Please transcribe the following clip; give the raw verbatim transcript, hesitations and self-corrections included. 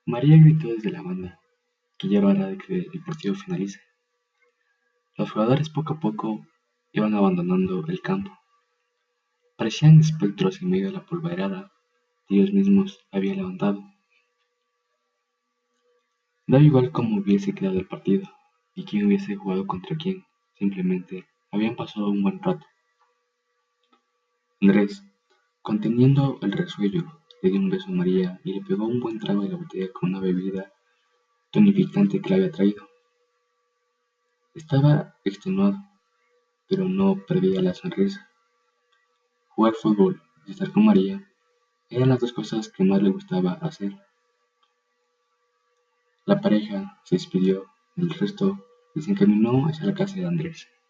María gritó desde la banda que ya era hora de que el partido finalice. Los jugadores poco a poco iban abandonando el campo. Parecían espectros en medio de la polvareda que ellos mismos habían levantado. Daba igual cómo hubiese quedado el partido y quién hubiese jugado contra quién, simplemente habían pasado un buen rato. Andrés, conteniendo el resuello, le dio un beso a María y le pegó un buen trago de la botella con una bebida tonificante que le había traído. Estaba extenuado, pero no perdía la sonrisa. Jugar fútbol y estar con María eran las dos cosas que más le gustaba hacer. La pareja se despidió del resto y se encaminó hacia la casa de Andrés.